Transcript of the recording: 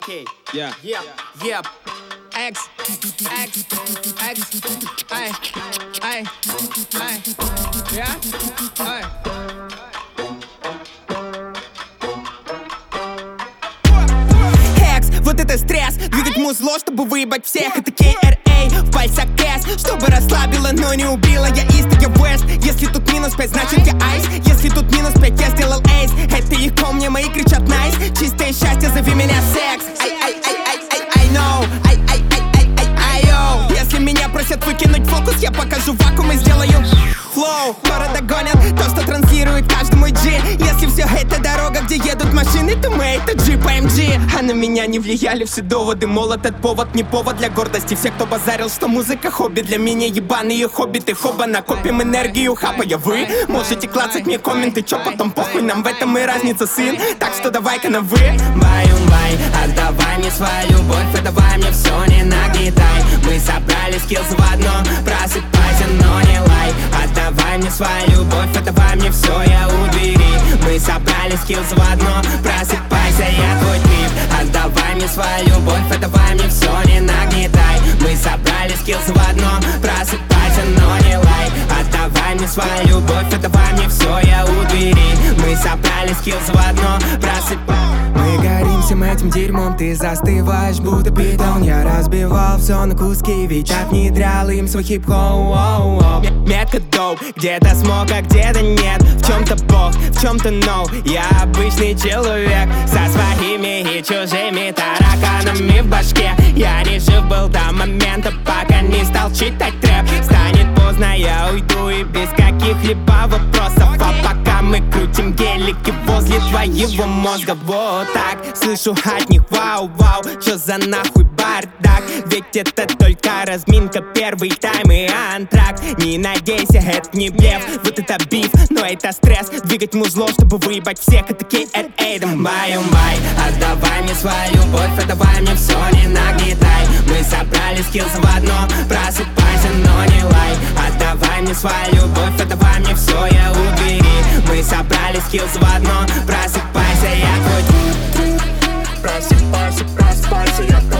Okay. Yeah. Yep. Yep. X, ay, ay, ay, yeah, ay. Хекс, вот это стресс. Двигать музло, чтобы выебать всех. Это KRA, в пальцах кэс. Чтобы расслабило, но не убило. Я ист, я вест. Если тут минус 5, значит я айс. Если тут минус 5, я сделал эйс. Это легко, мне мои кричат найс. Чистое счастье, зови меня секс. I know, если меня просят выкинуть фокус, я покажу вакуум и сделаю флоу. Города гонят то, что транслирует каждый мой G. Если все это дорога, где едут машины, то мы это Jeep AMG. А на меня не влияли все доводы. Мол, этот повод не повод для гордости. Все, кто базарил, что музыка хобби, для меня ебаные хоббиты. Хоба, накопим энергию, хапая вы. Можете клацать мне комменты, чё потом похуй, нам в этом и разница, сын. Так что давай-ка на вы. Баю-бай, отдавай мне свою любовь, отдавай мне все, не нагнетай. Мы собрали скиллс в одно, просыпайся, но не лай. Отдавай мне свою любовь, отдавай мне все, я у двери. Мы собрали скиллс в одно, просыпайся, я твой трип. Отдавай мне свою любовь, отдавай мне все, не нагнетай. Мы собрали скиллс в одно, просыпайся, но не лай. Отдавай мне свою любовь, отдавай мне все, я у двери. Мы собрали скиллс в одно, просыпайся. Мы горим всем этим дерьмом, ты застываешь, будто питон. Я разбивал все на куски, ведь так внедрял им свой хип-хоп. Метка доп, где-то смог, а где-то нет. В чем-то бог, в чем-то no. Я обычный человек со своими и чужими тараканами в башке. Я не жив был до момента, пока не стал читать трэп. Станет поздно, я уйду и без каких-либо вопросов. А пока мы крутим гелики возле твоего мозга. Вот так, слышу от них вау-вау. Чё за нахуй бардак? Ведь это только разминка, первый тайм и антракт. Не надейся, это не блеф, вот это биф, но это стресс. Двигать музло, чтобы выебать всех, это KRA. Баю-бай, отдавай мне свою любовь, отдавай мне все, не нагнетай. Мы собрали скиллс в одно, просыпайся, но не лай. Отдавай мне свою любовь, отдавай мне все, я у двери. Мы собрали скиллс в одно, просыпайся, я твой. Просыпайся, просыпайся, я